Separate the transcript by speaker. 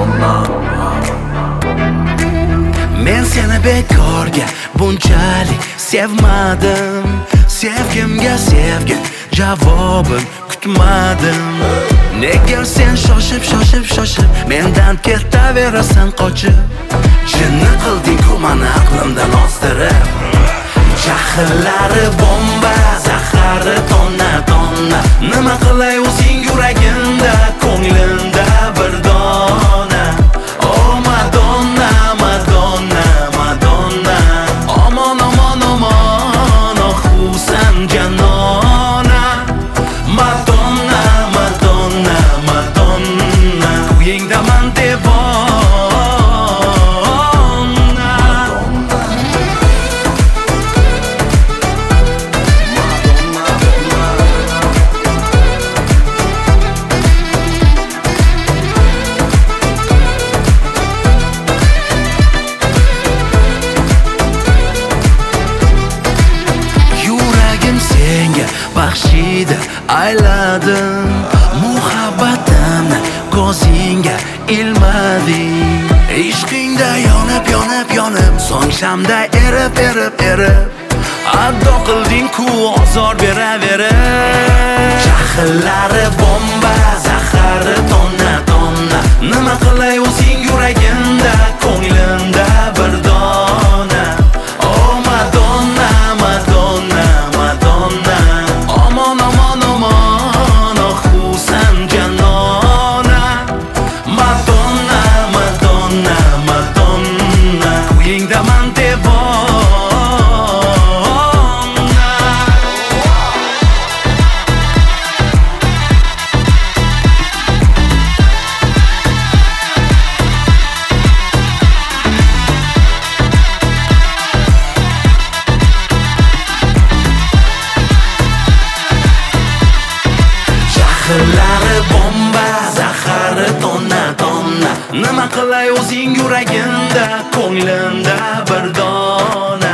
Speaker 1: Men seni bekorga bunchalik sevmadim. Sevgimga sevgi javobin kutmadim. Nega sen shoshib mendan ketaverasan qochib? Jinni qilding-ku mani aqlimdan ozdirib. Jahllari bomba, zahari tonna. Nima qilay o'zing yuragimda, ko'nglimda bir dona. Oh Madonna, Madonna, Madonna. Omon, oh Husan janona. Madonna, Madonna, Madonna. Uyingdaman devona. Baxshida ayladim, muhabbatimni ko'zingga ilmading. Ishqingda yonib, so'ng shamda erib addo qilding-ku ozor beraverib. Jahllari bomba, zahari tonna. Nima qilay o'zing yuragimda, ko'nglimda bir dona. Oh Madonna, Madonna, Madonna. Omon, oh Husan janona. Madonna, Madonna, Madonna. Uyingdaman devona. Jahllari bomba, zahari tonna. Nima qilay o'zing yuragimda, ko'nglimda bir dona.